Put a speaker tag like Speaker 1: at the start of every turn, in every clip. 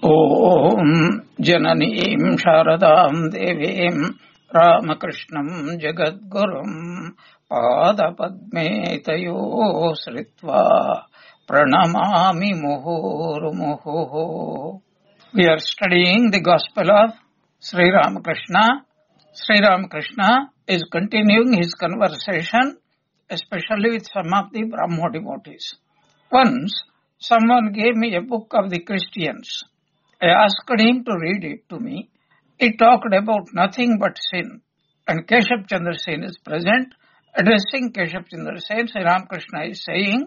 Speaker 1: ॐ जननीं शारदां देवीं रामकृष्णं जगद्गुरुं पादपद्मे तयोः श्रित्वा प्रणमामि मुहुर्मुहुः. We are studying the Gospel of Sri Ramakrishna. Sri Ramakrishna is continuing his conversation, especially with some of the Brahmo devotees. Once, someone gave me a book of the Christians. I asked him to read it to me. It talked about nothing but sin. And Keshav Chandra Sen is present. Addressing Keshav Chandra Sen, Sri Ramakrishna is saying,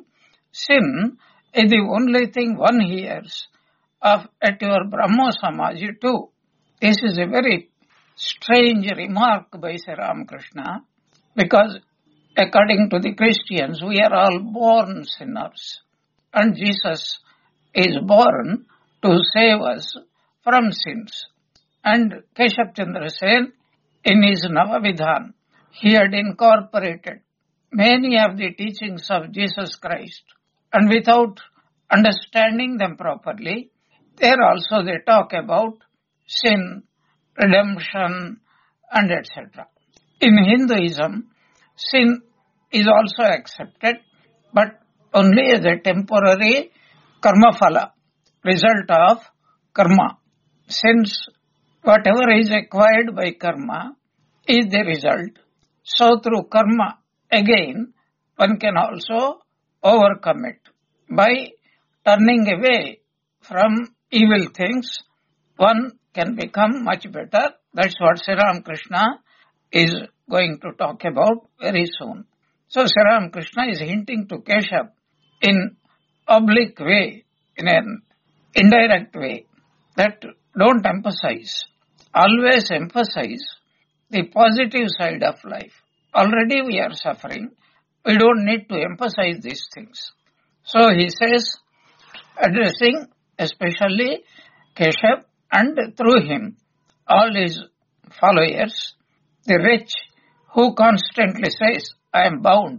Speaker 1: sin is the only thing one hears of at your Brahmo Samaji too. This is a very strange remark by Sri Ramakrishna, because according to the Christians, we are all born sinners. And Jesus is born to save us from sins. And Keshav Chandra Sen, in his Navavidhan, he had incorporated many of the teachings of Jesus Christ. And without understanding them properly, there also they talk about sin, redemption, and etc. In Hinduism, sin is also accepted, but only as a temporary karma phala, result of karma. Since whatever is acquired by karma is the result, so through karma, again, one can also overcome it. By turning away from evil things, one can become much better. That's what Sri Ramakrishna is going to talk about very soon. So Sri Ramakrishna is hinting to Keshav in oblique way, in an indirect way, that don't emphasize. Always emphasize the positive side of life. Already we are suffering. We don't need to emphasize these things. So he says, addressing especially Keshav and through him all his followers, the rich who constantly says, I am bound,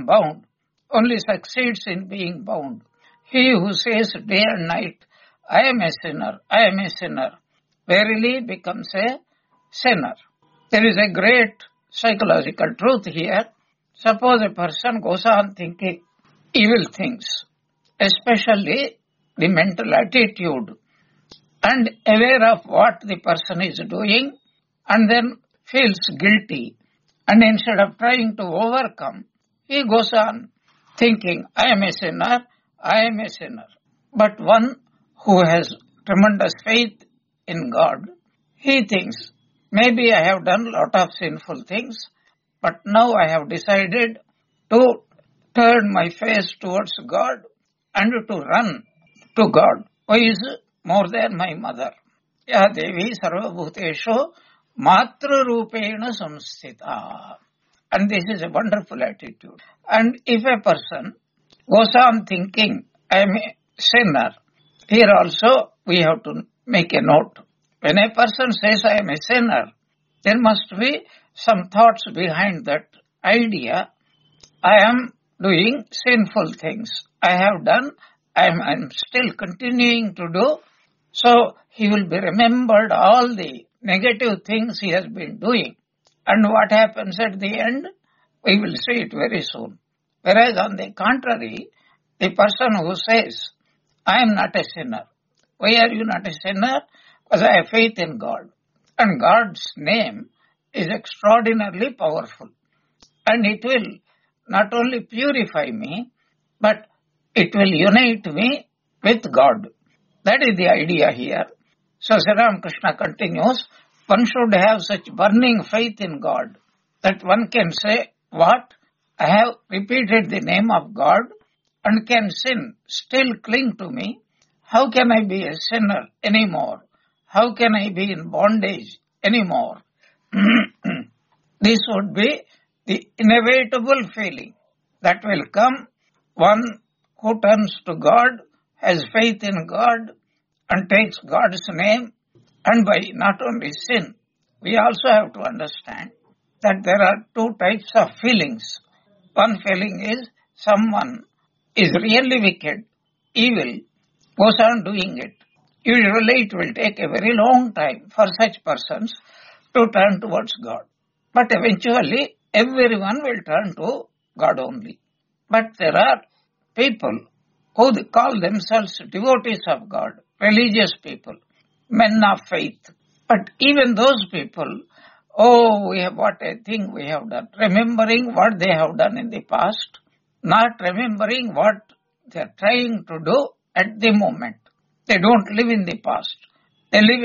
Speaker 1: only succeeds in being bound. He who says day and night, I am a sinner, verily becomes a sinner. There is a great psychological truth here. Suppose a person goes on thinking evil things, especially the mental attitude, and aware of what the person is doing, and then feels guilty, and instead of trying to overcome, he goes on thinking, I am a sinner. But one who has tremendous faith in God, he thinks, maybe I have done a lot of sinful things, but now I have decided to turn my face towards God and to run to God, who is more than my mother. Ya Devi Sarva Bhuteshu Matra Rupena Samsthita. And this is a wonderful attitude. And if a person goes on thinking, I am a sinner, here also we have to make a note. When a person says, I am a sinner, there must be some thoughts behind that idea. I am doing sinful things. I have done, I am still continuing to do. So he will be remembered all the negative things he has been doing. And what happens at the end, we will see it very soon. Whereas on the contrary, the person who says, I am not a sinner. Why are you not a sinner? Because I have faith in God. And God's name is extraordinarily powerful. And it will not only purify me, but it will unite me with God. That is the idea here. So Sri Ramakrishna continues, one should have such burning faith in God that one can say, what? I have repeated the name of God, and can sin still cling to me? How can I be a sinner anymore? How can I be in bondage anymore? This would be the inevitable feeling that will come. One who turns to God, has faith in God, and takes God's name, and by not only sin, we also have to understand that there are two types of feelings. One feeling is someone is really wicked, evil, goes on doing it, Usually it will take a very long time for such persons to turn towards God. But eventually everyone will turn to God only. But there are people who call themselves devotees of God, religious people, men of faith. But even those people, what a thing we have done. Remembering what they have done in the past, not remembering what they are trying to do at the moment. They don't live in the past. They live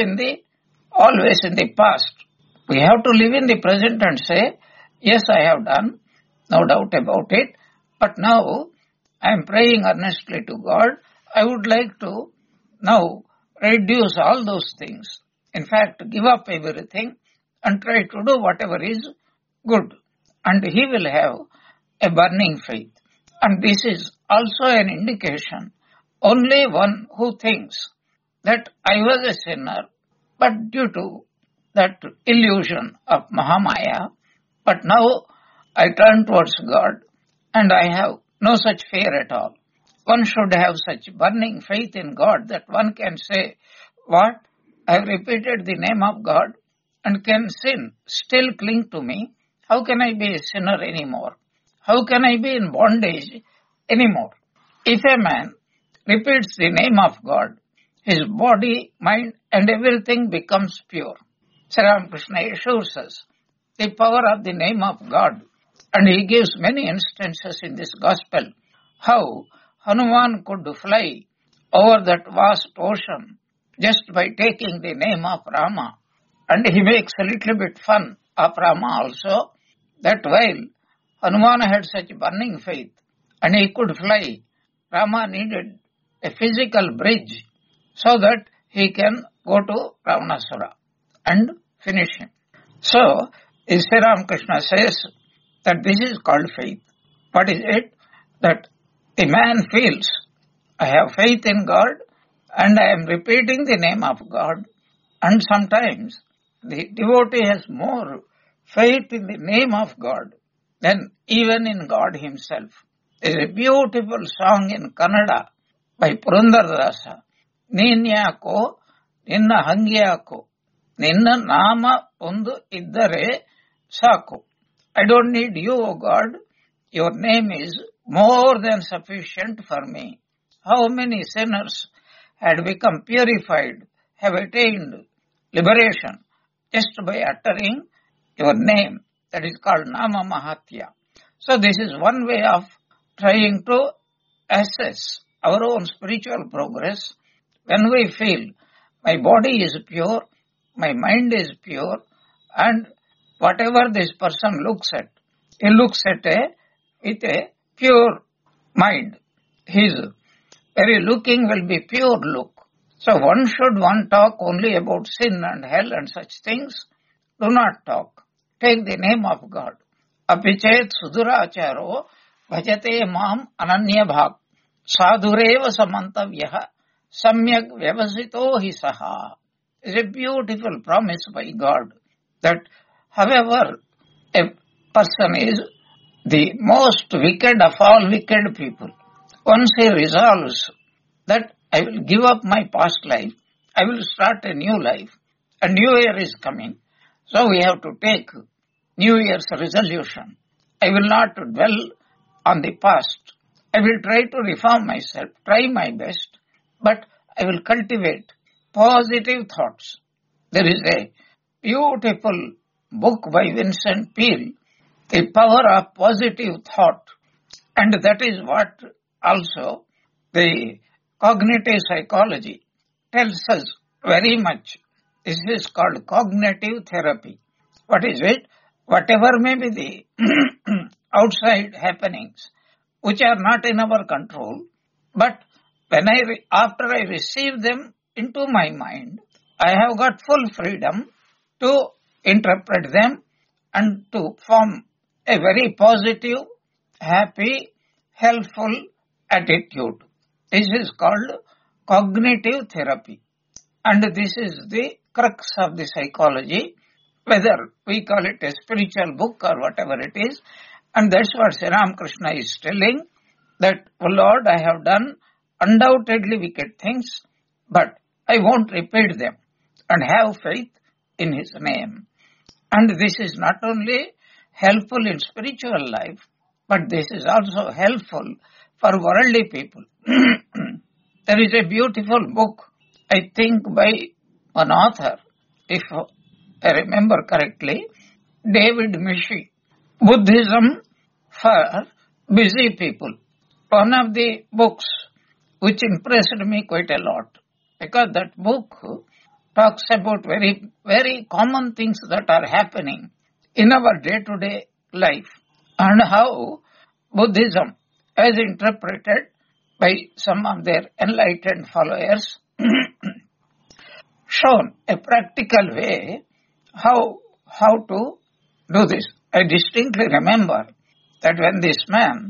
Speaker 1: always in the past. We have to live in the present and say, yes, I have done, no doubt about it, but now I am praying earnestly to God. I would like to now reduce all those things. In fact, give up everything and try to do whatever is good. And he will have a burning faith. And this is also an indication. Only one who thinks that I was a sinner, but due to that illusion of Mahamaya, but now I turn towards God and I have no such fear at all. One should have such burning faith in God that one can say, what? I have repeated the name of God and can sin still cling to me? How can I be a sinner anymore? How can I be in bondage anymore? If a man repeats the name of God, his body, mind and everything becomes pure. Sri Ramakrishna assures us the power of the name of God, and he gives many instances in this gospel how Hanuman could fly over that vast ocean just by taking the name of Rama. And he makes a little bit fun of Rama also, that while Hanuman had such burning faith and he could fly, Rama needed a physical bridge so that he can go to Ravanasura and finish him. So, Sri Ramakrishna says that this is called faith. What is it? That the man feels, I have faith in God and I am repeating the name of God, and sometimes the devotee has more faith in the name of God than even in God himself. There is a beautiful song in Kannada by Purandaradasa. Ninyako, Ninna Hangyako, Ninna Nama Undu Iddare Saku. I don't need you, O God. Your name is more than sufficient for me. How many sinners had become purified, have attained liberation just by uttering your name. That is called Nama Mahatya. So this is one way of trying to assess our own spiritual progress. When we feel my body is pure, my mind is pure, and whatever this person looks at, he looks at with a pure mind. His very looking will be pure look. So one talk only about sin and hell and such things? Do not talk. Take the name of God. Apichet suduracharo bhajate mam ananya bhak sadhureva samantavyaha samyak vyavasito hi saha. It's a beautiful promise by God that however a person is the most wicked of all wicked people, once he resolves that I will give up my past life, I will start a new life, a new year is coming, so we have to take New Year's resolution. I will not dwell on the past. I will try to reform myself, try my best, but I will cultivate positive thoughts. There is a beautiful book by Vincent Peale, The Power of Positive Thought, and that is what also the cognitive psychology tells us very much. This is called cognitive therapy. What is it? Whatever may be the outside happenings, which are not in our control, but when after I receive them into my mind, I have got full freedom to interpret them and to form a very positive, happy, helpful attitude. This is called cognitive therapy. And this is the crux of the psychology, whether we call it a spiritual book or whatever it is. And that's what Sri Ramakrishna is telling, that, oh Lord, I have done undoubtedly wicked things, but I won't repeat them, and have faith in his name. And this is not only helpful in spiritual life, but this is also helpful for worldly people. There is a beautiful book, I think by one author, if I remember correctly, David Mishi, Buddhism for Busy People. One of the books which impressed me quite a lot, because that book talks about very, very common things that are happening in our day-to-day life, and how Buddhism, as interpreted by some of their enlightened followers, shown a practical way how to do this. I distinctly remember that when this man,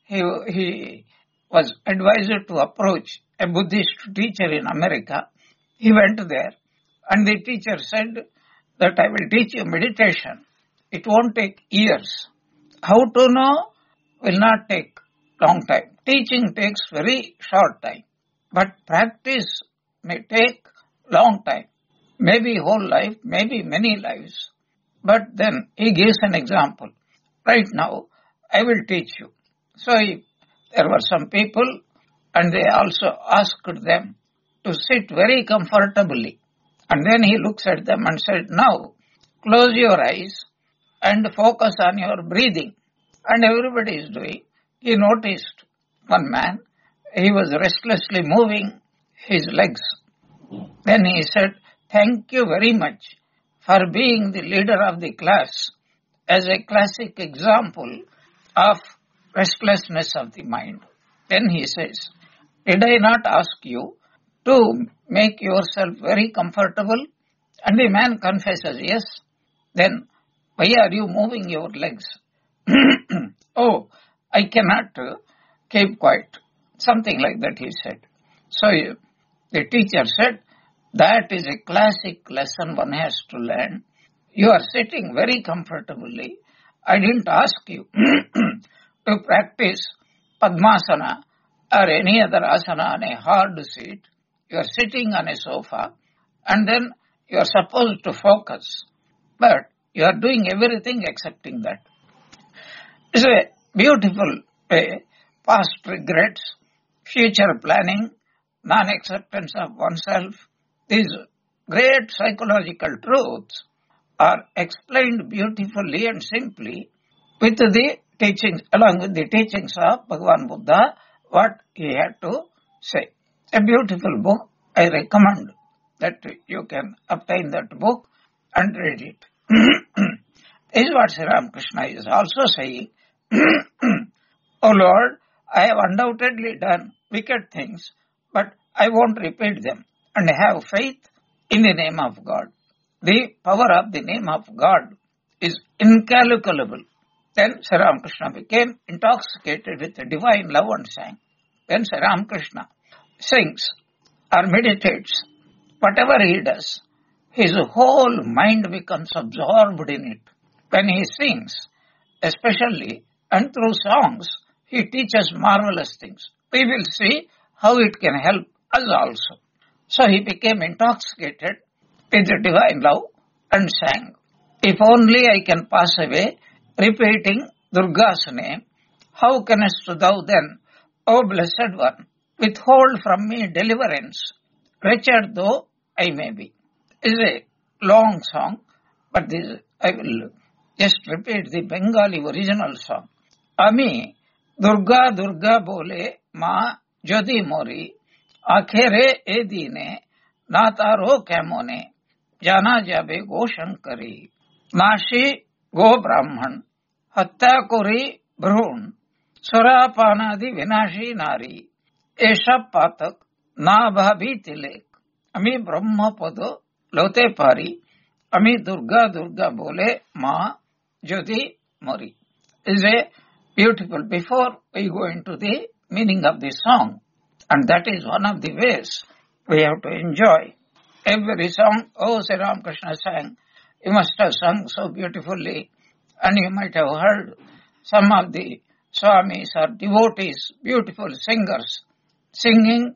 Speaker 1: he was advised to approach a Buddhist teacher in America, he went there, and the teacher said that I will teach you meditation. It won't take years. How to know will not take long time. Teaching takes very short time, but practice may take long time, maybe whole life, maybe many lives. But then he gives an example. Right now, I will teach you. So there were some people, and they also asked them to sit very comfortably. And then he looks at them and said, now close your eyes and focus on your breathing. And everybody is doing. He noticed one man, he was restlessly moving his legs. Then he said, thank you very much for being the leader of the class as a classic example of restlessness of the mind. Then he says, did I not ask you to make yourself very comfortable? And the man confesses, yes. Then why are you moving your legs? Oh, I cannot keep quiet. Something like that he said. So the teacher said, that is a classic lesson one has to learn. You are sitting very comfortably. I didn't ask you to practice Padmasana or any other asana on a hard seat. You are sitting on a sofa, and then you are supposed to focus. But you are doing everything excepting that. It's a beautiful way. Past regrets, future planning, non-acceptance of oneself. These great psychological truths are explained beautifully and simply with the teachings, along with the teachings of Bhagavan Buddha, what he had to say. A beautiful book. I recommend that you can obtain that book and read it. This is what Sri Ramakrishna is also saying. O Lord, I have undoubtedly done wicked things, but I won't repeat them, and have faith in the name of God. The power of the name of God is incalculable. Then Sri Ramakrishna became intoxicated with the divine love and sang. When Sri Ramakrishna sings or meditates, whatever he does, his whole mind becomes absorbed in it. When he sings, especially and through songs, he teaches marvelous things. We will see how it can help us also. So he became intoxicated with the divine love and sang, if only I can pass away, repeating Durga's name, how canst thou then, O Blessed One, withhold from me deliverance, wretched though I may be. It is a long song, but I will just repeat the Bengali original song. Ami Durga Durga bole ma jodi mori, akhere e dine na taro kemone, jana jabe go shankari, nashi go brahman, hatta kori bhrun, surapanadi vinashi nari, esha patak na bhabi tilek, ami brahma pado lote pari, ami Durga Durga bole ma jodi mori. Is a beautiful. Before we go into the meaning of the song, and that is one of the ways we have to enjoy every song. Oh, Sri Ramakrishna sang. You must have sung so beautifully, and you might have heard some of the Swamis or devotees, beautiful singers, singing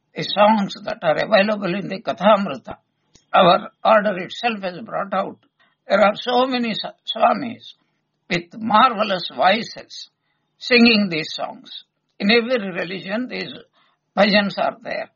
Speaker 1: the songs that are available in the Kathamrita. Our order itself has brought out. There are so many Swamis with marvelous voices singing these songs. In every religion, these bhajans are there.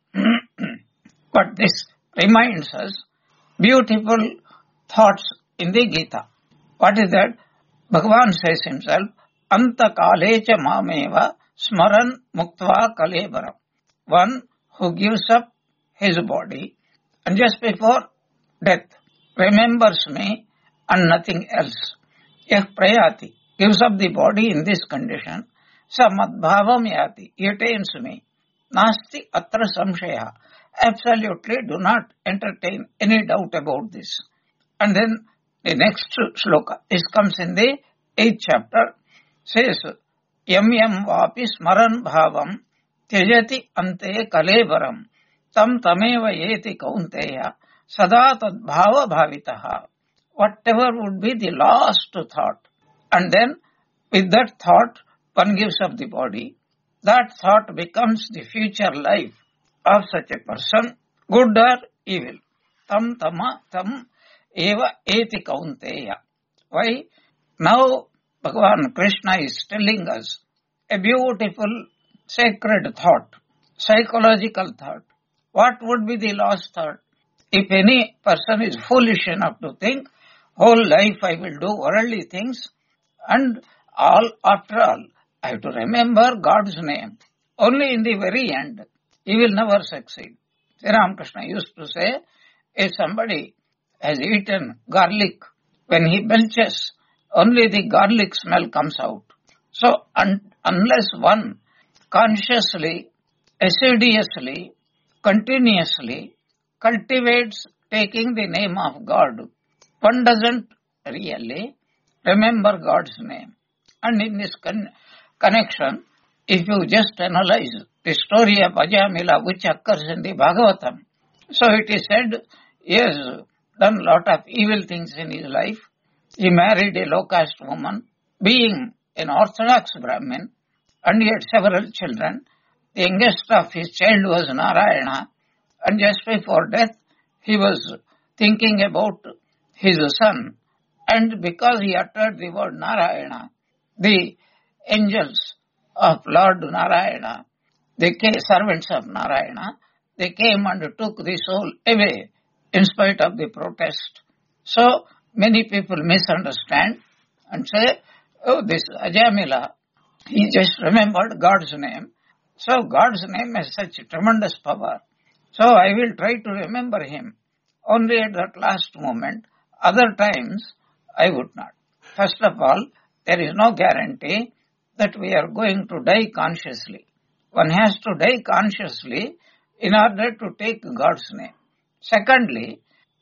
Speaker 1: But this reminds us beautiful thoughts in the Gita. What is that? Bhagavan says himself, Anta kalecha mameva smaran muktva kalevaram. One who gives up his body and just before death remembers me and nothing else. Yah prayati, gives up the body in this condition. Sa madbhavam yati, he attains me. Nasti atra samshaya. Absolutely do not entertain any doubt about this. And then the next sloka, this comes in the 8th chapter, says, Yam yam vapi smaran bhavam tyajati ante kalevaram tam tameva yeti kaunteya sada tad bhava bhavitaha. Whatever would be the last thought. And then with that thought, one gives up the body. That thought becomes the future life of such a person, good or evil. Tam tama tam eva eti kaunteya. Why? Now Bhagavan Krishna is telling us a beautiful sacred thought, psychological thought. What would be the last thought? If any person is foolish enough to think, whole life I will do worldly things, and after all, I have to remember God's name. Only in the very end, he will never succeed. Sri Ramakrishna used to say, if somebody has eaten garlic, when he belches, only the garlic smell comes out. So, unless one consciously, assiduously, continuously cultivates taking the name of God, one doesn't really remember God's name. And in this connection, if you just analyze the story of Ajamila, which occurs in the Bhagavatam, so it is said he has done a lot of evil things in his life. He married a low caste woman, being an orthodox Brahmin, and he had several children. The youngest of his child was Narayana, and just before death, he was thinking about his son, and because he uttered the word Narayana, the angels of Lord Narayana, the servants of Narayana, they came and took the soul away in spite of the protest. So many people misunderstand and say, oh, this Ajamila, he just remembered God's name. So God's name has such tremendous power. So I will try to remember him only at that last moment. Other times, I would not. First of all, there is no guarantee that we are going to die consciously. One has to die consciously in order to take God's name. Secondly,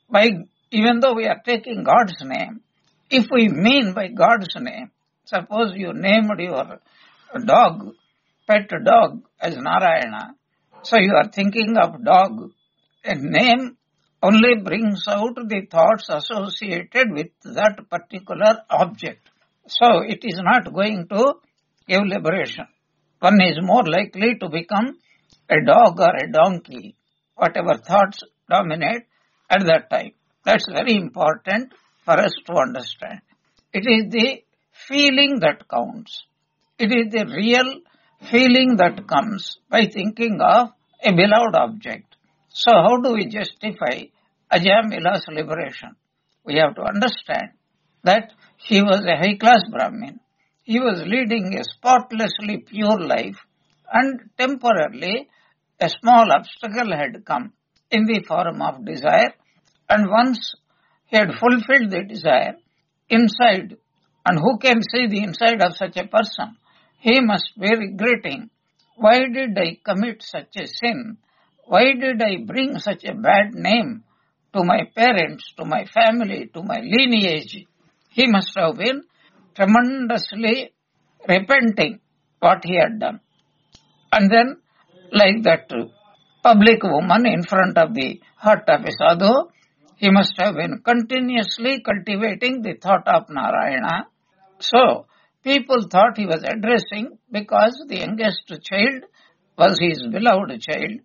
Speaker 1: even though we are taking God's name, if we mean by God's name, suppose you named your dog, pet dog as Narayana, so you are thinking of dog, a name only brings out the thoughts associated with that particular object. So it is not going to give liberation. One is more likely to become a dog or a donkey, whatever thoughts dominate at that time. That's very important for us to understand. It is the feeling that counts. It is the real feeling that comes by thinking of a beloved object. So how do we justify Ajamila's liberation? We have to understand that he was a high-class Brahmin. He was leading a spotlessly pure life, and temporarily a small obstacle had come in the form of desire, and once he had fulfilled the desire, inside, and who can see the inside of such a person? He must be regretting, why did I commit such a sin? Why did I bring such a bad name to my parents, to my family, to my lineage? He must have been tremendously repenting what he had done. And then, like that public woman in front of the hut of a sadhu, he must have been continuously cultivating the thought of Narayana. So, people thought he was addressing because the youngest child was his beloved child.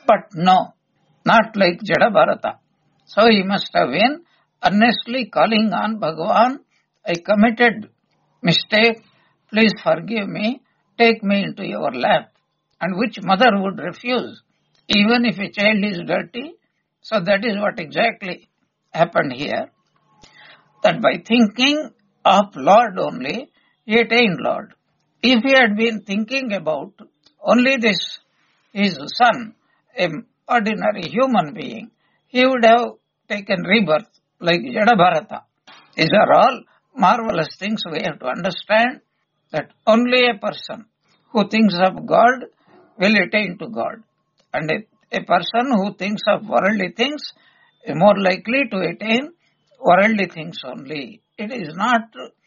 Speaker 1: But no, not like Jada Bharata. So he must have been earnestly calling on Bhagavan, I committed mistake, please forgive me, take me into your lap. And which mother would refuse, even if a child is dirty? So that is what exactly happened here. That by thinking of Lord only, he attained Lord. If he had been thinking about only this, his son, an ordinary human being, he would have taken rebirth like Jadabharata. These are all marvelous things we have to understand, that only a person who thinks of God will attain to God. And a person who thinks of worldly things is more likely to attain worldly things only. It is not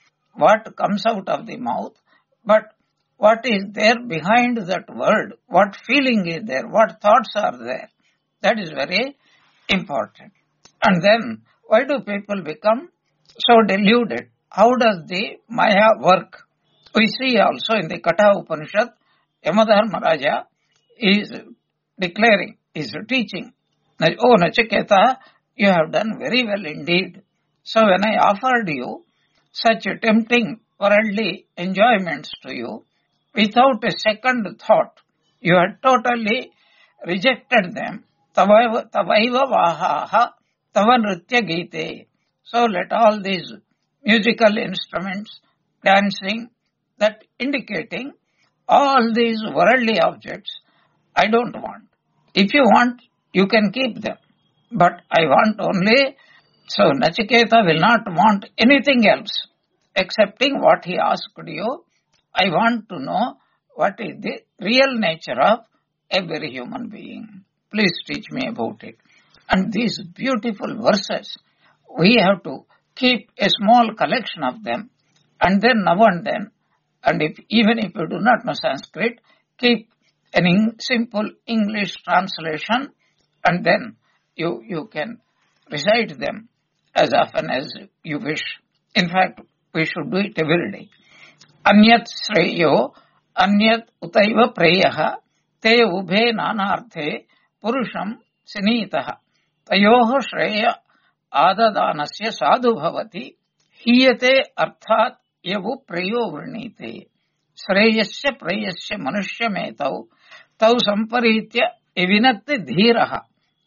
Speaker 1: what comes out of the mouth, but what is there behind that word, what feeling is there, what thoughts are there. That is very important. And then, why do people become so deluded? How does the Maya work? We see also in the Katha Upanishad, Yamadharma Raja is declaring, is teaching, oh Nachiketa, you have done very well indeed. So when I offered you such tempting worldly enjoyments to you, without a second thought, you had totally rejected them. Tavaiva vahaha tava nritya gite. So let all these musical instruments, dancing, that indicating all these worldly objects, I don't want. If you want, you can keep them. But I want only, so Nachiketa will not want anything else excepting what he asked you. I want to know what is the real nature of every human being. Please teach me about it. And these beautiful verses, we have to keep a small collection of them, and then now and then, and even if you do not know Sanskrit, keep a simple English translation, and then you can recite them as often as you wish. In fact, we should do it every day. Anyat Sreyo, Anyat Utaiva Preyaha, Te Ubhe Nanarthe, Purusham Sinitaha, Tayoho Shreya Adadanasya Sadhu Bhavati, Hiyate Arthat Yavu Preyo Vrinite, Sreyasya Preyasya Manushya Metau, Tau Samparitya Evinate Dhiraha,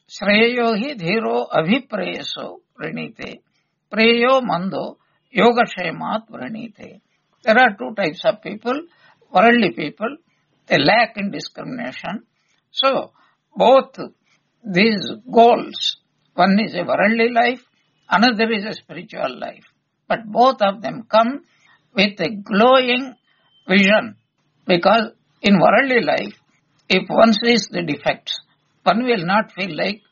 Speaker 1: Sreyo hi Dhiro Abhipreyaso Vrinite, Preyo Mando Yogashemat Vrinite. There are two types of people, worldly people, they lack in discrimination. So, both these goals, one is a worldly life, another is a spiritual life. But both of them come with a glowing vision, because in worldly life, if one sees the defects, one will not feel like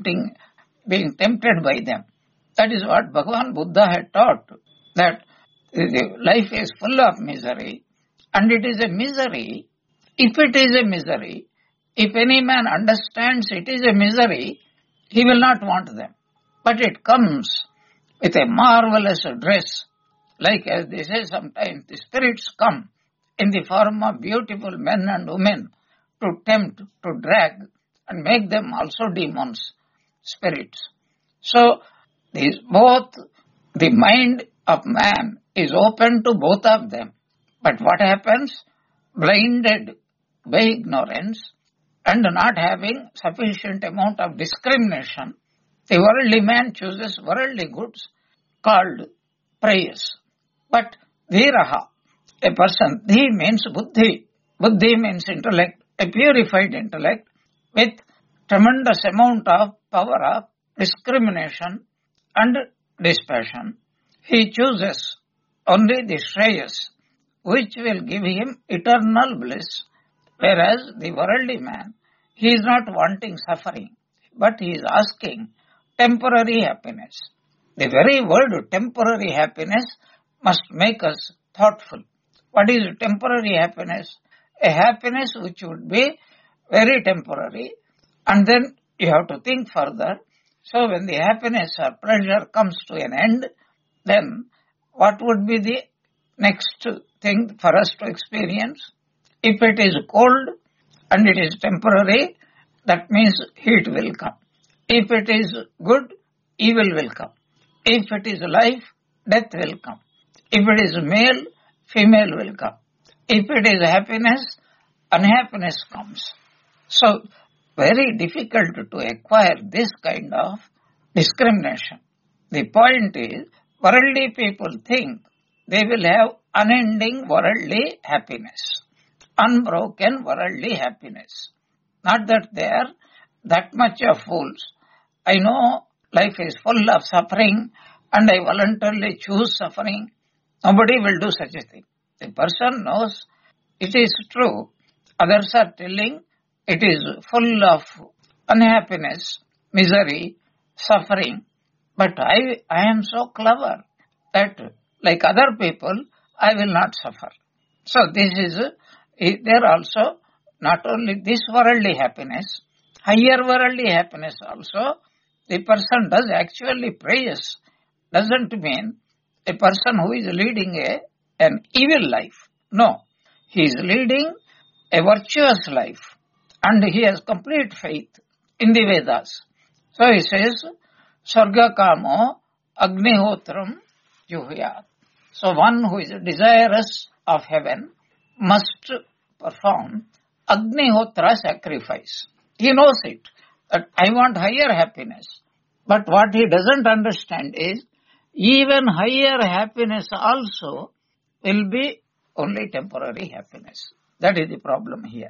Speaker 1: being tempted by them. That is what Bhagavan Buddha had taught, that life is full of misery, and it is a misery. If it is a misery, if any man understands it is a misery, he will not want them. But it comes with a marvelous dress, like as they say sometimes, the spirits come in the form of beautiful men and women to tempt, to drag, and make them also demons, spirits. So, both the mind of man is open to both of them. But what happens? Blinded by ignorance and not having sufficient amount of discrimination, the worldly man chooses worldly goods called prayers. But dhiraha, a person, dhi means buddhi. Buddhi means intellect, a purified intellect with tremendous amount of power of discrimination and dispassion. He chooses only the shreyas, which will give him eternal bliss. Whereas the worldly man, he is not wanting suffering, but he is asking temporary happiness. The very word temporary happiness must make us thoughtful. What is temporary happiness? A happiness which would be very temporary, and then you have to think further. So when the happiness or pleasure comes to an end, then what would be the next thing for us to experience? If it is cold and it is temporary, that means heat will come. If it is good, evil will come. If it is life, death will come. If it is male, female will come. If it is happiness, unhappiness comes. So, very difficult to acquire this kind of discrimination. The point is, worldly people think they will have unending worldly happiness, unbroken worldly happiness. Not that they are that much of fools. I know life is full of suffering and I voluntarily choose suffering. Nobody will do such a thing. The person knows it is true. Others are telling it is full of unhappiness, misery, suffering. But I am so clever that like other people, I will not suffer. So this is, there also not only this worldly happiness, higher worldly happiness also, the person does actually praise. Doesn't mean a person who is leading an evil life. No, he is leading a virtuous life and he has complete faith in the Vedas. So he says, Sarga Kamo Agnihotram Juhyat. So one who is desirous of heaven must perform Agnihotra sacrifice. He knows it, that I want higher happiness. But what he doesn't understand is, even higher happiness also will be only temporary happiness. That is the problem here.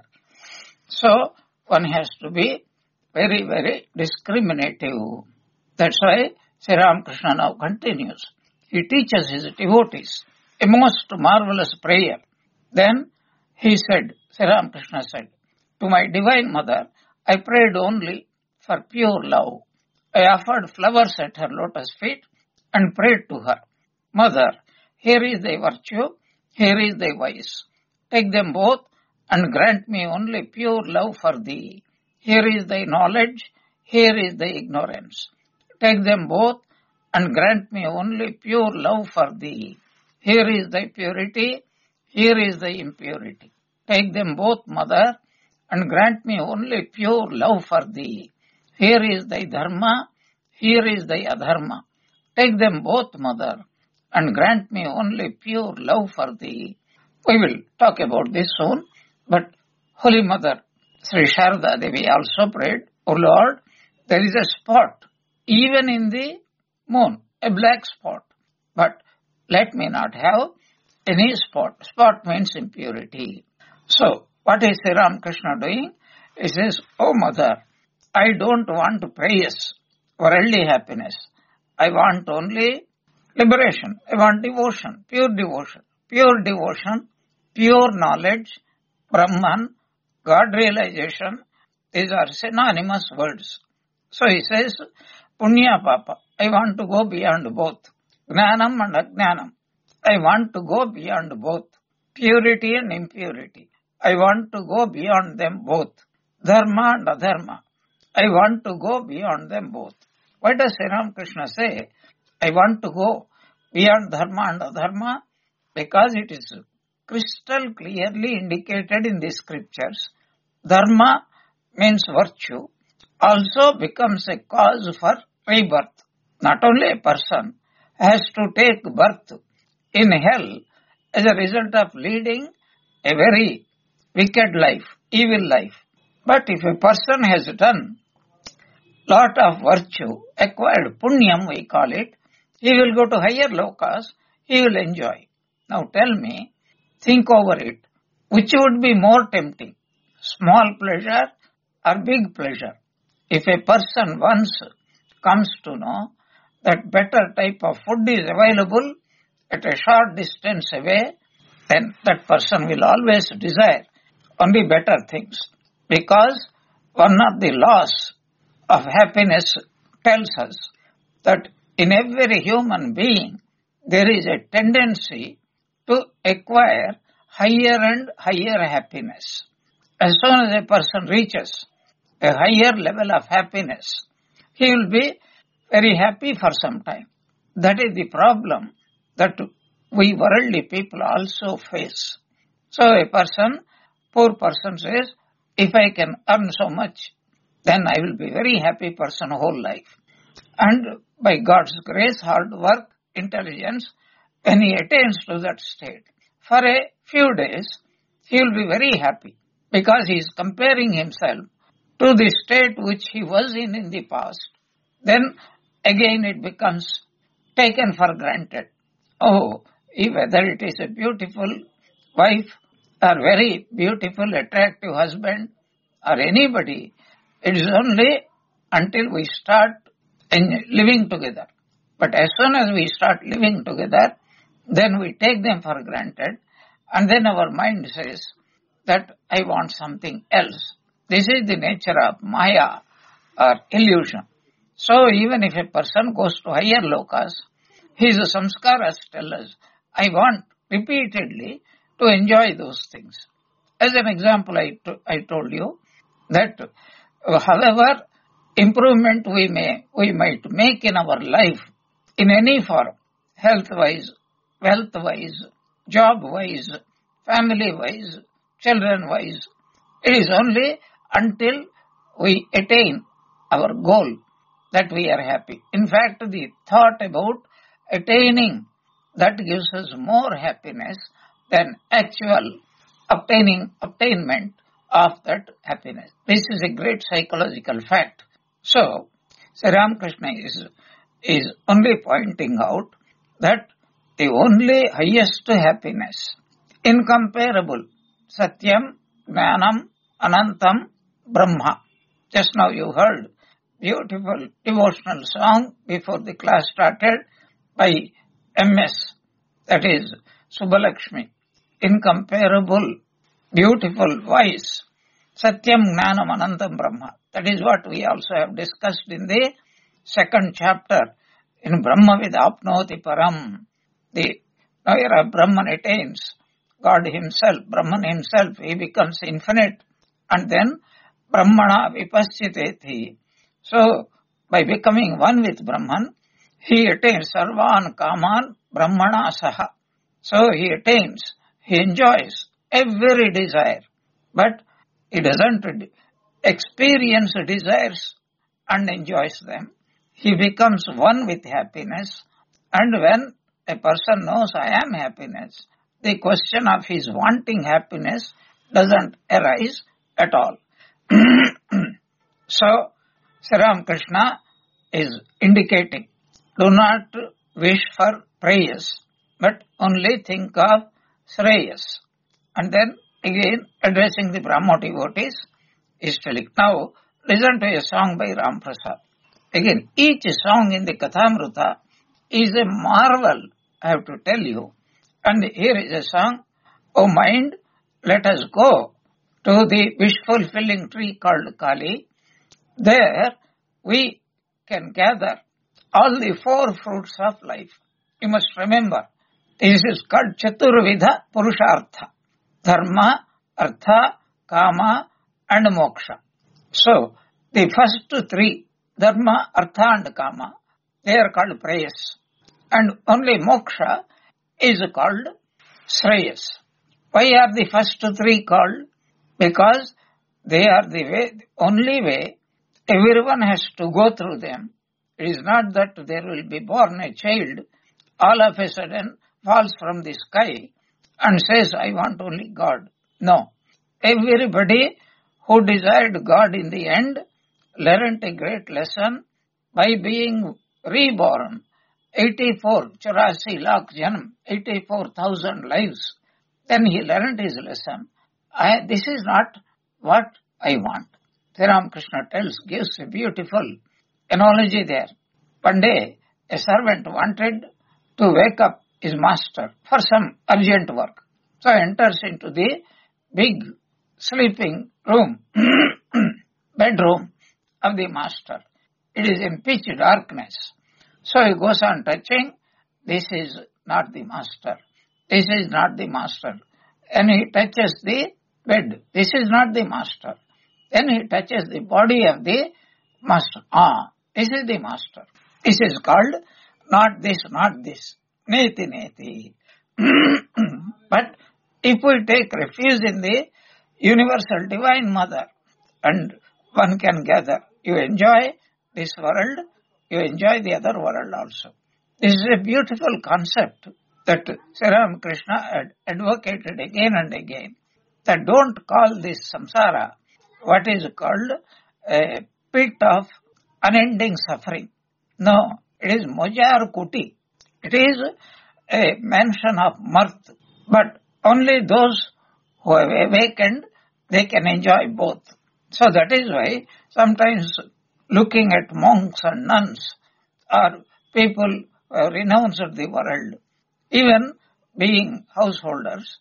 Speaker 1: So one has to be very, very discriminative. That's why Sri Ramakrishna now continues. He teaches his devotees a most marvelous prayer. Then he said, Sri Ramakrishna said, to my divine mother, I prayed only for pure love. I offered flowers at her lotus feet and prayed to her, Mother, here is thy virtue, here is thy vice. Take them both and grant me only pure love for thee. Here is thy knowledge, here is thy ignorance. Take them both and grant me only pure love for thee. Here is thy purity, here is thy impurity. Take them both, Mother, and grant me only pure love for thee. Here is thy dharma, here is thy adharma. Take them both, Mother, and grant me only pure love for thee. We will talk about this soon, but Holy Mother, Sri Sharda Devi also prayed, O Lord, there is a spot, even in the moon, a black spot, but let me not have any spot. Spot means impurity. So, what is Sri Ramakrishna doing? He says, O Mother, I don't want praise, worldly happiness. I want only liberation. I want devotion, pure devotion. Pure devotion, pure knowledge, Brahman, God realization, these are synonymous words. So he says, Punya Papa, I want to go beyond both. Gnanam and Ajnanam, I want to go beyond both. Purity and impurity, I want to go beyond them both. Dharma and Adharma, I want to go beyond them both. Why does Sri Ramakrishna say, I want to go beyond Dharma and Adharma? Because it is crystal clearly indicated in the scriptures. Dharma means virtue, also becomes a cause for rebirth. Not only a person has to take birth in hell as a result of leading a very wicked life, evil life. But if a person has done lot of virtue, acquired punyam we call it, he will go to higher lokas, he will enjoy. Now tell me, think over it, which would be more tempting, small pleasure or big pleasure? If a person once comes to know that better type of food is available at a short distance away, then that person will always desire only better things. Because one of the laws of happiness tells us that in every human being there is a tendency to acquire higher and higher happiness. As soon as a person reaches a higher level of happiness, he will be very happy for some time. That is the problem that we worldly people also face. So a person, poor person says, if I can earn so much, then I will be a very happy person whole life. And by God's grace, hard work, intelligence, when he attains to that state, for a few days, he will be very happy because he is comparing himself to the state which he was in the past. Then again it becomes taken for granted. Oh, whether it is a beautiful wife or very beautiful, attractive husband or anybody, it is only until we start living together. But as soon as we start living together, then we take them for granted, and then our mind says that I want something else. This is the nature of Maya or illusion. So even if a person goes to higher lokas, his samskaras tell us, I want repeatedly to enjoy those things. As an example, I told you that however improvement we might make in our life in any form, health-wise, wealth-wise, job-wise, family-wise, children-wise, it is only until we attain our goal that we are happy. In fact, the thought about attaining, that gives us more happiness than actual attainment of that happiness. This is a great psychological fact. So, Sri Ramakrishna is only pointing out that the only highest happiness, incomparable, Satyam, Jnanam, Anantam, Brahma. Just now you heard beautiful devotional song before the class started by MS, that is Subbalakshmi. Incomparable, beautiful voice, Satyam, Jnanam, Anantam, Brahma. That is what we also have discussed in the second chapter in Brahmavid Apnoti Param. The knower of Brahman attains God himself, Brahman himself, he becomes infinite, and then Brahmana vipaschiteti. So, by becoming one with Brahman, he attains Sarvan Kaman Brahmana Saha. So, he attains, he enjoys every desire, but he doesn't experience desires and enjoys them. He becomes one with happiness, and when a person knows I am happiness, the question of his wanting happiness doesn't arise at all. So, Sri Ramakrishna is indicating, do not wish for prayers, but only think of Shreyas. And then again addressing the Brahmo devotees is telling. Now, listen to a song by Ram Prasad. Again, each song in the Kathamrita is a marvel, I have to tell you. And here is a song, O mind, let us go to the wish-fulfilling tree called Kali. There we can gather all the four fruits of life. You must remember, this is called Chaturvidha Purushartha. Dharma, Artha, Kama and Moksha. So, the first three, Dharma, Artha and Kama, they are called prayas. And only Moksha is called Shreyas. Why are the first three called? Because they are the way, only way everyone has to go through them. It is not that there will be born a child, all of a sudden falls from the sky and says, I want only God. No. Everybody who desired God in the end learnt a great lesson by being reborn. 84 lakh janam, 84,000 lives. Then he learned his lesson. This is not what I want. Sri Ramakrishna gives a beautiful analogy there. One day, a servant wanted to wake up his master for some urgent work. So he enters into the big sleeping room, bedroom of the master. It is in pitch darkness. So he goes on touching, this is not the master. This is not the master. And he touches the bed. This is not the master. Then he touches the body of the master. This is the master. This is called not this, not this. Neti, neti. But if we take refuge in the universal divine mother and one can gather. You enjoy this world, you enjoy the other world also. This is a beautiful concept that Sri Ramakrishna had advocated again and again, that don't call this samsara what is called a pit of unending suffering. No, it is mojar kuti. It is a mansion of mirth. But only those who have awakened, they can enjoy both. So that is why sometimes looking at monks and nuns or people who have renounced the world, even being householders,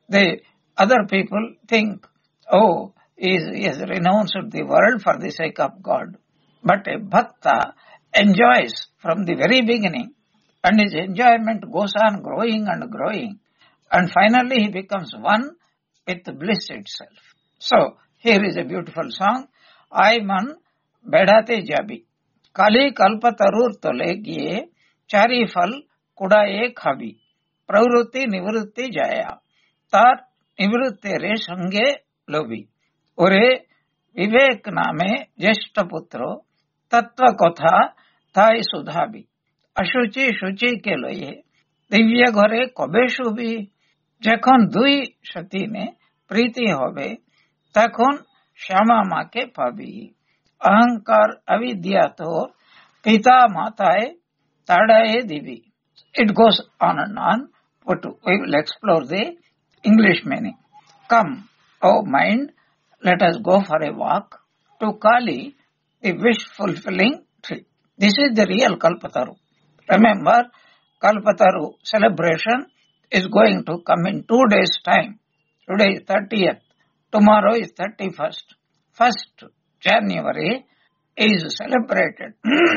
Speaker 1: other people think, oh, he has renounced the world for the sake of God. But a bhakta enjoys from the very beginning, and his enjoyment goes on growing and growing, and finally he becomes one with bliss itself. So, here is a beautiful song. I man bedate jabi, kali kalpatarur tole giye, chari fal kudaye khabi, pravruti nivruti jaya, tar nivruti re sange lobi. Ore विवेक नामे ज्येष्ठ पुत्रो तत्व कथा Thai सुधाबी अशुचि शुचि के लये दिव्य घरे कबे शुभी जखन दुई सती ने प्रीति होबे तखन श्यामा माँ के पाबी अहंकार अविद्या तो पिता माताए ताड़ाए दिवी. It goes on and on, but we will explore the English meaning. Come, O mind, let us go for a walk to Kali, the wish-fulfilling tree. This is the real Kalpataru. Remember, Kalpataru celebration is going to come in 2 days' time. Today is 30th. Tomorrow is 31st. 1st January is celebrated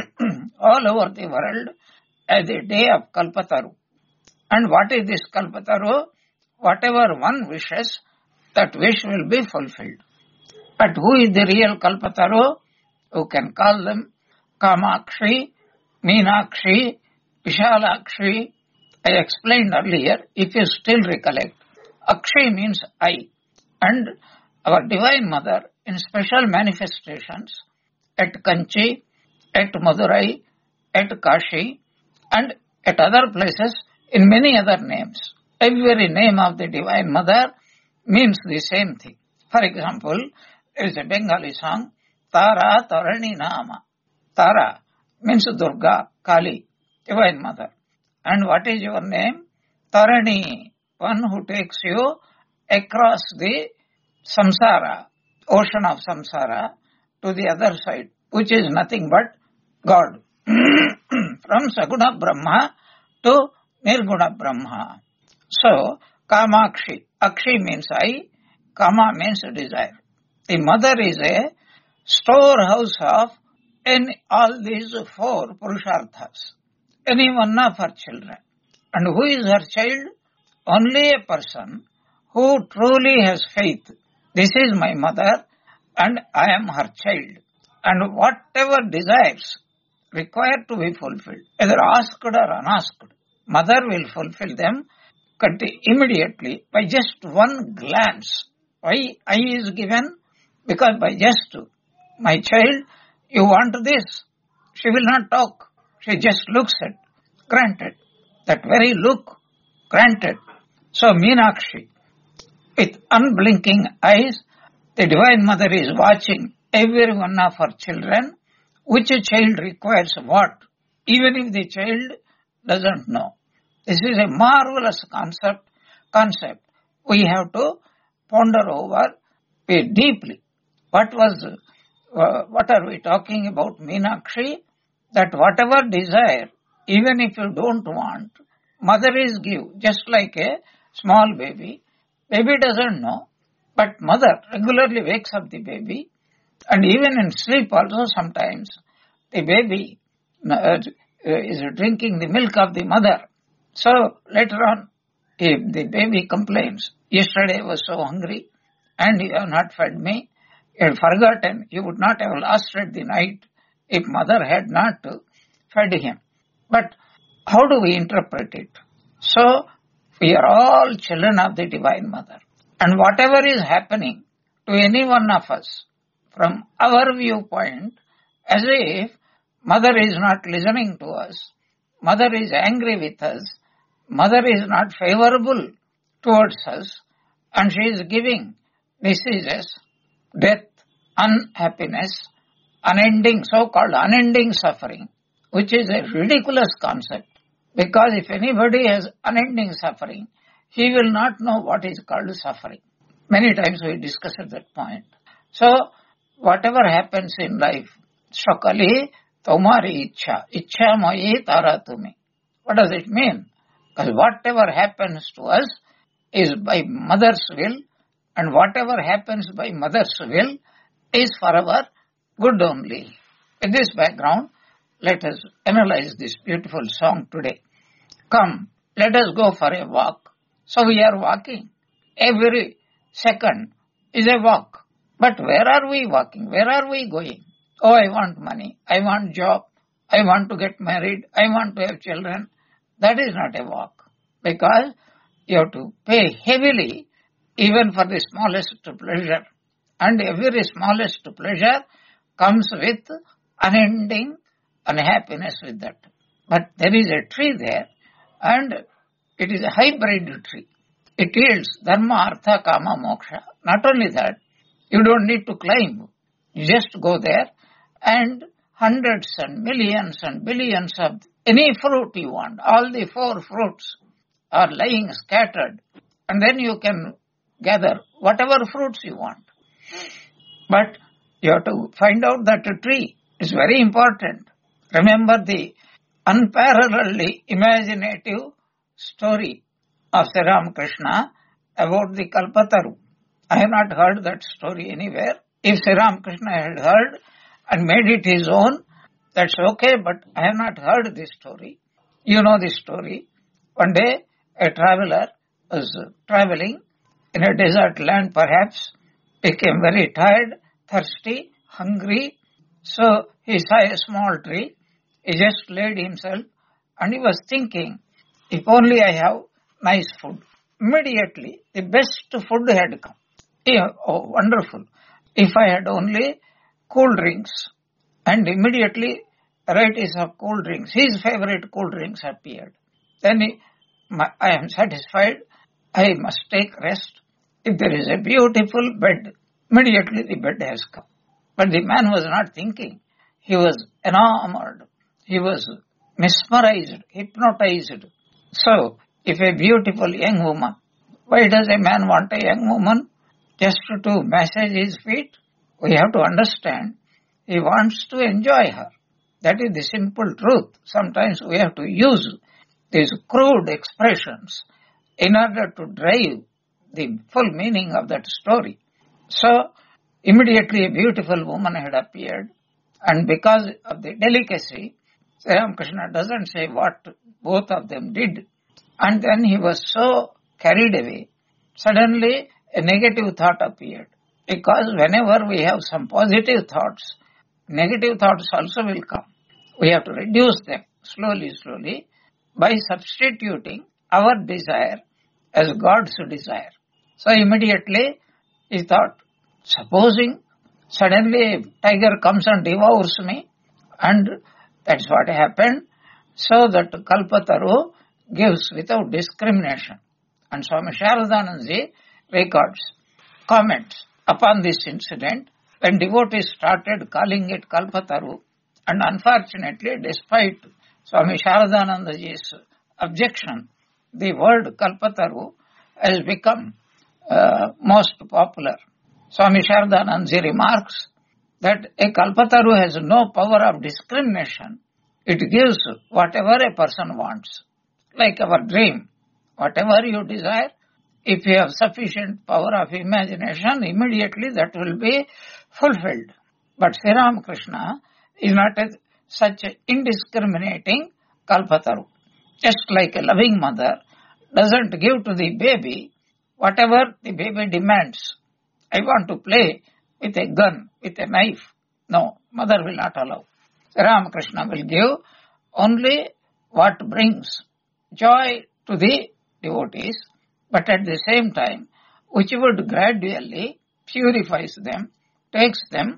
Speaker 1: all over the world as the day of Kalpataru. And what is this Kalpataru? Whatever one wishes, that wish will be fulfilled. But who is the real Kalpataru? You can call them Kamakshi, Meenakshi, Vishalakshi. I explained earlier, if you still recollect. Akshi means eye. And our Divine Mother in special manifestations at Kanchi, at Madurai, at Kashi, and at other places in many other names. Every name of the Divine Mother means the same thing. For example, there is a Bengali song, Tara Tarani Nama. Tara means Durga, Kali, Divine Mother. And what is your name? Tarani, one who takes you across the samsara, ocean of samsara, to the other side, which is nothing but God. From Saguna Brahma to Nirguna Brahma. So, Kamakshi, Akshi means eye, Kama means desire. The mother is a storehouse of all these 4 Purusharthas, any one of her children. And who is her child? Only a person who truly has faith. This is my mother and I am her child. And whatever desires require to be fulfilled, either asked or unasked, mother will fulfill them immediately by just one glance. Why eye is given? Because by just, my child, you want this. She will not talk. She just looks at. Granted. That very look, granted. So Meenakshi, with unblinking eyes, the Divine Mother is watching every one of her children, which child requires what, even if the child doesn't know. This is a marvelous concept. We have to ponder over it deeply. What are we talking about, Meenakshi? That whatever desire, even if you don't want, mother is give, just like a small baby. Baby doesn't know, but mother regularly wakes up the baby, and even in sleep also sometimes the baby is drinking the milk of the mother. So later on, if the baby complains, yesterday I was so hungry and you have not fed me, you had forgotten, you would not have lasted the night if mother had not fed him. But how do we interpret it? So, we are all children of the Divine Mother. And whatever is happening to any one of us, from our viewpoint, as if mother is not listening to us, mother is angry with us, mother is not favorable towards us, and she is giving diseases, death, unhappiness, unending, so-called unending suffering, which is a ridiculous concept. Because if anybody has unending suffering, he will not know what is called suffering. Many times we discussed that point. So, whatever happens in life, Shakali Tomari Ichha Mayi Tara Tumi. What does it mean? Because whatever happens to us is by mother's will, and whatever happens by mother's will is for our good only. In this background, let us analyze this beautiful song today. Come, let us go for a walk. So we are walking. Every second is a walk. But where are we walking? Where are we going? Oh, I want money. I want job. I want to get married. I want to have children. That is not a walk. Because you have to pay heavily even for the smallest pleasure. And every smallest pleasure comes with unending unhappiness with that. But there is a tree there, and it is a hybrid tree. It yields dharma, artha, kama, moksha. Not only that, you don't need to climb. You just go there, and hundreds and millions and billions of any fruit you want, all the 4 fruits are lying scattered, and then you can gather whatever fruits you want. But you have to find out that tree is very important. Remember the unparalleledly imaginative story of Sri Ramakrishna about the Kalpataru. I have not heard that story anywhere. If Sri Ramakrishna had heard and made it his own, that's okay, but I have not heard this story. You know this story. One day, a traveler was traveling in a desert land perhaps, became very tired, thirsty, hungry. So he saw a small tree. He just laid himself and he was thinking, if only I have nice food. Immediately, the best food had come. Oh, wonderful. If I had only cool drinks. And immediately, varieties of cool drinks, his favorite cool drinks appeared. Then I am satisfied. I must take rest. If there is a beautiful bed, immediately the bed has come. But the man was not thinking. He was enamored. He was mesmerized, hypnotized. So, if a beautiful young woman, why does a man want a young woman? Just to massage his feet? We have to understand. He wants to enjoy her. That is the simple truth. Sometimes we have to use these crude expressions in order to drive the full meaning of that story. So, immediately a beautiful woman had appeared, and because of the delicacy, Sri Ramakrishna doesn't say what both of them did. And then he was so carried away, suddenly a negative thought appeared. Because whenever we have some positive thoughts, negative thoughts also will come. We have to reduce them slowly by substituting our desire as God's desire. So immediately he thought, supposing suddenly a tiger comes and devours me, and that's what happened. So that Kalpataru gives without discrimination. And Swami Sharadanandaji records, comments upon this incident when devotees started calling it Kalpataru, and unfortunately, despite Swami Sharadanandaji's objection, the word Kalpataru has become most popular. Swami Sharadanandaji remarks that a Kalpataru has no power of discrimination. It gives whatever a person wants. Like our dream, whatever you desire, if you have sufficient power of imagination, immediately that will be fulfilled. But Sri Ramakrishna is not such an indiscriminating Kalpataru. Just like a loving mother doesn't give to the baby whatever the baby demands. I want to play with a gun, with a knife. No, mother will not allow. Sri Ramakrishna will give only what brings joy to the devotees, but at the same time, which would gradually purifies them, takes them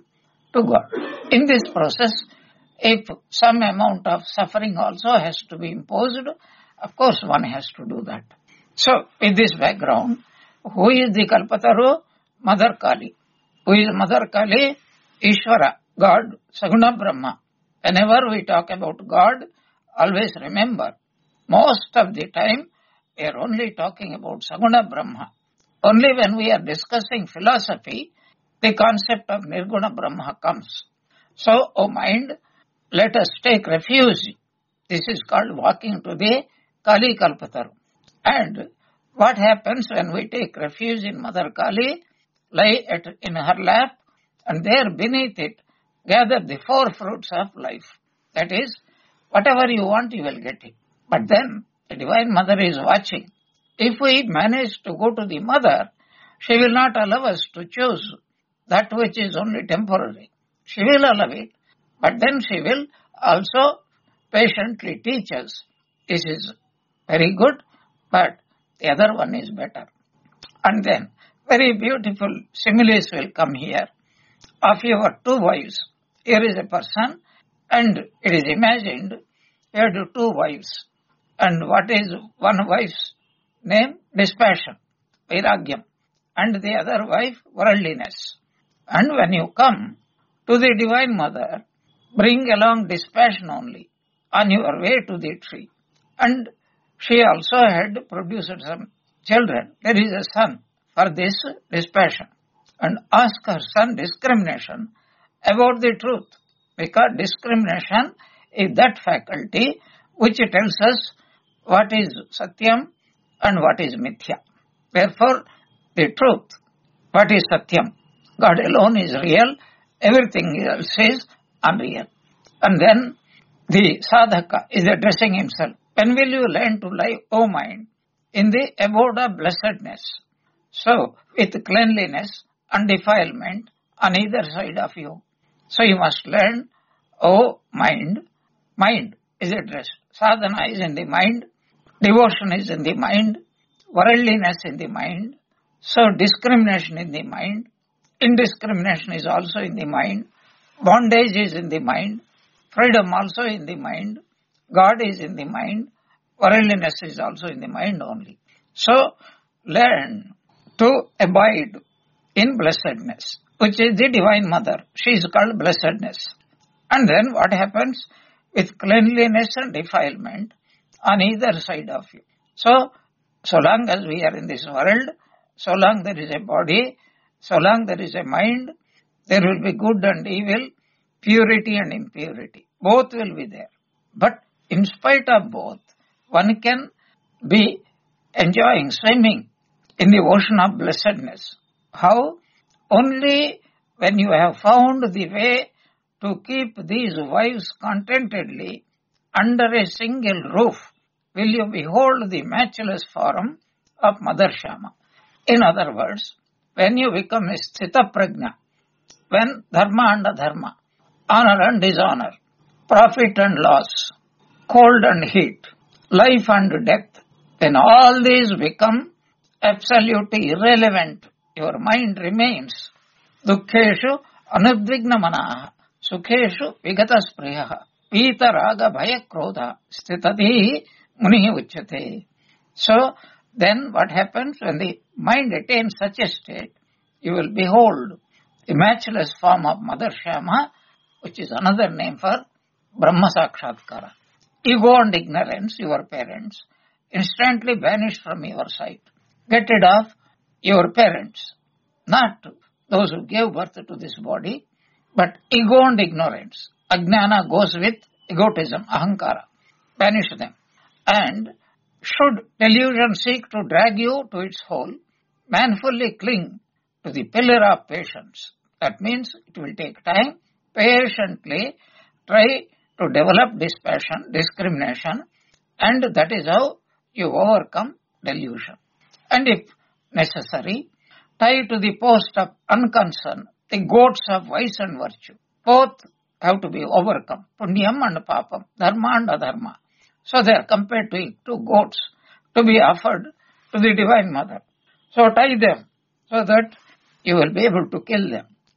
Speaker 1: to God. In this process, if some amount of suffering also has to be imposed, of course one has to do that. So, with this background, who is the Kalpataru? Mother Kali. Who is Mother Kali? Ishvara, God, Saguna Brahma. Whenever we talk about God, always remember, most of the time, we are only talking about Saguna Brahma. Only when we are discussing philosophy, the concept of Nirguna Brahma comes. So, O mind, let us take refuge. This is called walking to the Kali Kalpataru. And what happens when we take refuge in Mother Kali, lie in her lap, and there beneath it, gather the four fruits of life. That is, whatever you want, you will get it. But then, the Divine Mother is watching. If we manage to go to the Mother, she will not allow us to choose that which is only temporary. She will allow it, but then she will also patiently teach us. This is very good, but the other one is better. And then, very beautiful similes will come here. Of your two wives, here is a person, and it is imagined you have two wives. And what is one wife's name? Dispassion, Vairagyam. And the other wife, worldliness. And when you come to the Divine Mother, bring along dispassion only on your way to the tree. And she also had produced some children. There is a son for this dispassion. And ask her son discrimination about the truth. Because discrimination is that faculty which tells us what is Satyam and what is Mithya. Therefore, the truth, what is Satyam? God alone is real, everything else is unreal. And then the sadhaka is addressing himself. When will you learn to lie, O mind, in the abode of blessedness? So, with cleanliness and defilement on either side of you. So you must learn, O mind. Mind is addressed. Sadhana is in the mind. Devotion is in the mind. Worldliness in the mind. So discrimination in the mind. Indiscrimination is also in the mind. Bondage is in the mind. Freedom also in the mind. God is in the mind. Worldliness is also in the mind only. So learn to abide in blessedness, which is the Divine Mother. She is called blessedness. And then what happens with cleanliness and defilement on either side of you. So long as we are in this world, so long there is a body, so long there is a mind, there will be good and evil, purity and impurity. Both will be there. But in spite of both, one can be enjoying swimming in the ocean of blessedness. How? Only when you have found the way to keep these wives contentedly under a single roof will you behold the matchless form of Mother Shama. In other words, when you become a sthita prajna, when dharma and adharma, honor and dishonor, profit and loss, cold and heat, life and death, when all these become absolutely irrelevant, your mind remains. Dukkheshu anudvigna manaha, sukheshu vigata spriyaha, pita raga bhaya krodha, stitati muni uchyate. So, then what happens when the mind attains such a state, you will behold the matchless form of Mother Shama, which is another name for Brahma Sakshatkara. Ego and ignorance, your parents, instantly vanish from your sight. Get rid of your parents, not those who gave birth to this body, but ego and ignorance. Ajnana goes with egotism, ahankara. Banish them. And should delusion seek to drag you to its hole, manfully cling to the pillar of patience. That means it will take time. Patiently try to develop dispassion, discrimination, and that is how you overcome delusion. And if necessary, tie to the post of unconcern the goats of vice and virtue. Both have to be overcome. Punyam and papam, dharma and adharma. So they are compared to two goats to be offered to the Divine Mother. So tie them so that you will be able to kill them.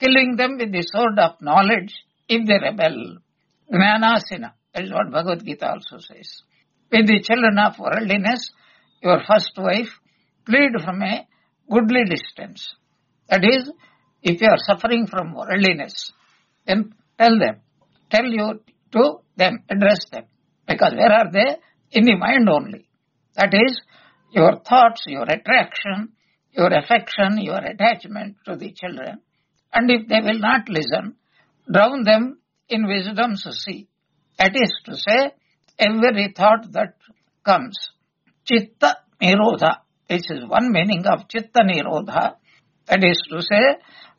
Speaker 1: killing them with the sword of knowledge if they rebel. Jnanasina, that is what Bhagavad Gita also says. With the children of worldliness, your first wife, plead from a goodly distance. That is, if you are suffering from worldliness, then tell you to them, address them. Because where are they? In the mind only. That is, your thoughts, your attraction, your affection, your attachment to the children. And if they will not listen, drown them in wisdom's sea. That is to say, every thought that comes. Chitta Nirodha. This is one meaning of Chitta Nirodha. That is to say,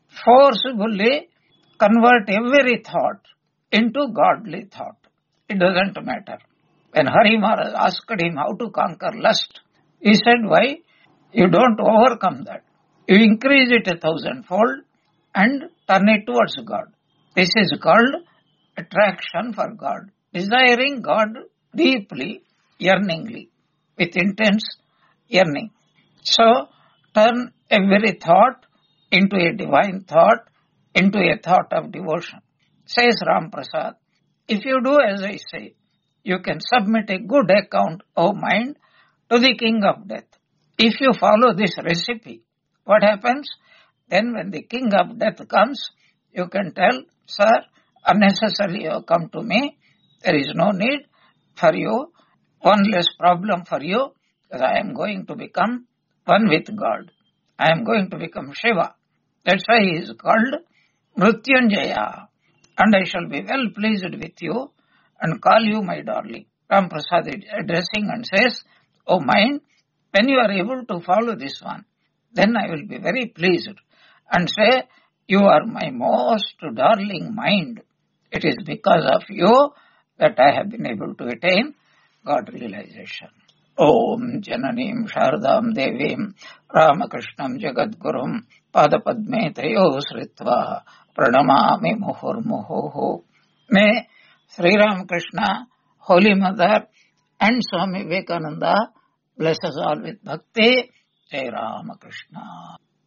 Speaker 1: forcibly convert every thought into godly thought. It doesn't matter. When Hari Maharaj asked him how to conquer lust, he said, why? You don't overcome that. You increase it 1,000-fold and turn it towards God. This is called attraction for God. Desiring God deeply, yearningly, with intense yearning. So, turn every thought into a divine thought, into a thought of devotion. Says Ram Prasad, if you do as I say, you can submit a good account of mind to the king of death. If you follow this recipe, what happens? Then when the king of death comes, you can tell, sir, unnecessarily you have come to me. There is no need for you, one less problem for you, because I am going to become one with God. I am going to become Shiva. That's why he is called Mrityunjaya. And I shall be well pleased with you and call you my darling. Ram Prasad is addressing and says, O mind, when you are able to follow this one, then I will be very pleased and say, you are my most darling mind. It is because of you that I have been able to attain God realization. Om Jananim Sharadam Devim Ramakrishnam Jagadgurum Padapadme Tayo Sritva Pranamami Muhurmuhu. May Sri Ramakrishna, Holy Mother and Swami Vivekananda bless us all with bhakti. Jai Ramakrishna.